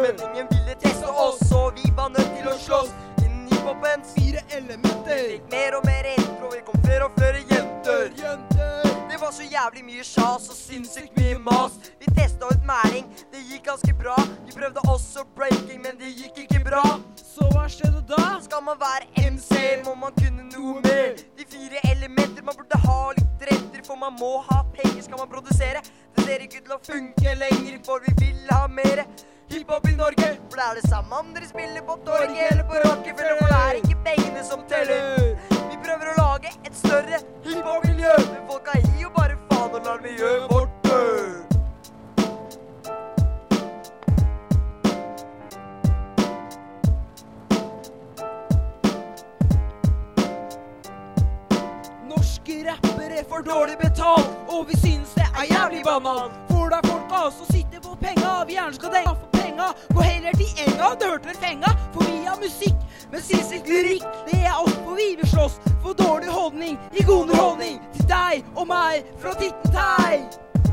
Forventningen ville teste oss, og vi var nødt til å slåss innen hiphopens 4 elementer. Litt mer og mer intro, vi kom flere og flere jenter. Det var så jævlig mye sjas og sinnssykt mye mas. Vi testet ut mæling, det gikk ganske bra. Vi prøvde også breaking, men det gikk ikke bra. Så hva skjedde da? Skal man være MC, må man kunne noe mer. De 4 elementer, man burde ha litt retter, for man må ha penger, skal man produsere. Det ser ikke ut til å funke lenger, for vi vil ha mer hiphop i Norge. For det er det samme om dere spiller på torget eller på Rockefeller, for det er ikke pengene som teller. Vi prøver å lage et større hiphop-miljø, men folka gir jo bare faen og lar vi gjøre vårt dø. Norske rappere får dårlig betalt, og vi synes det er jævlig banalt. For det er folk av oss som sitter på penga, vi gjerne skal denga for penga. Gå heller til enga, du hørte vel fenga, for vi har musikk, men sinnssykt lyrikk. Det er alt for vi vil slåss for dårlig holdning, i god underholdning til deg og meg fra Tittentei.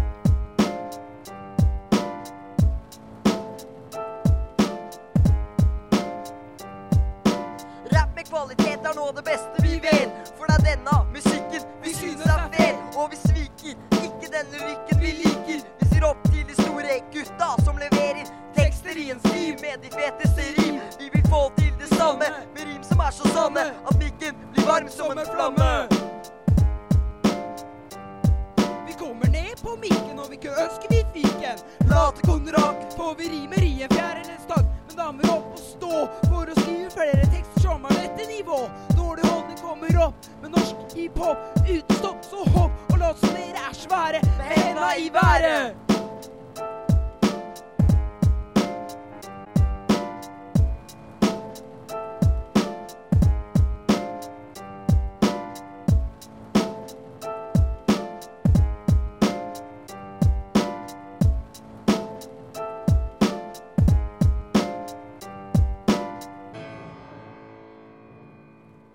Rap med kvalitet er noe av det beste vi vet, for det er denne musikken vi synes er fet. Og vi sviker ikke denne lykken vi liker. Vi ser opp til de store gutta som leverer tekster i en stil med de feteste rim. Vi vil få til det samme, med rim som er så sanne, at mikken blir varm som en flamme. Vi kommer ned på mikken, og vi ikke ønsker vi fiken. Late konrak, for vi rimer i en fjerdedels dag. Men da må vi opp og stå, for å skrive flere tekster som har dette nivå. Dårlig holdning kommer opp, med norsk hiphop uten stopp, så hopp, og låt som dere er svære, med henda i været.